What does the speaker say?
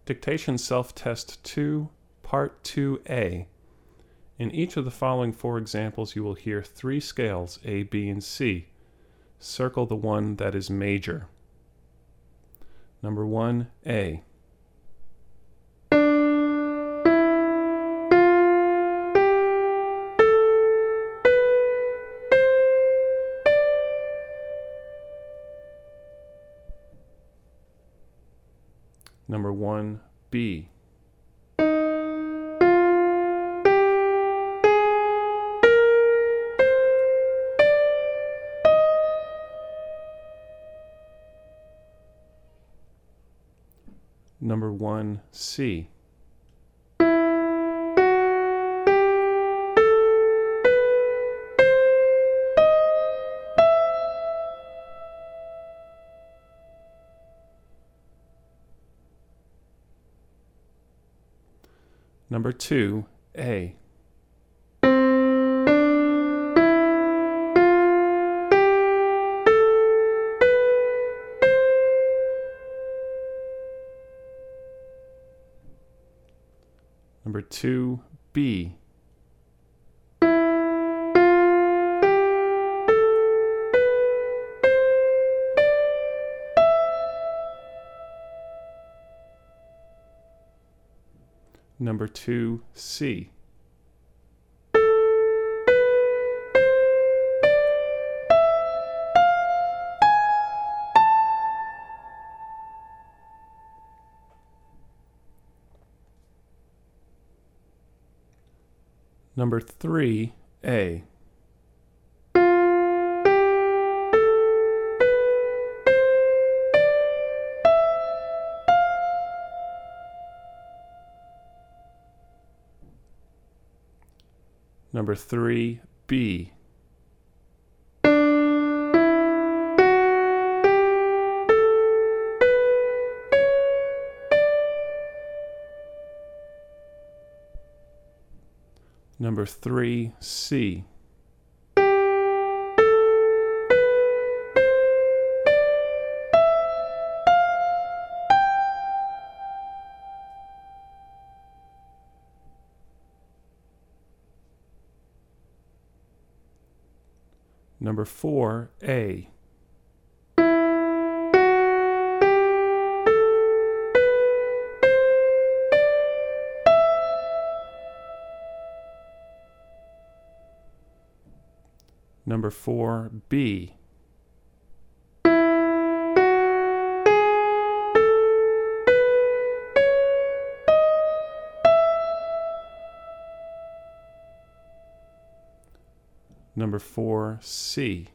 Dictation Self-Test 2, Part 2A. In each of the following 4 examples, you will hear 3 scales, A, B, and C. Circle the one that is major. Number 1, A. Number 1, B. Number 1, C. Number 2, A. Number 2, B. Number 2, C. Number 3, A. Number 3, B. Number 3, C. Number 4, A. Number 4, B. Number 4, C.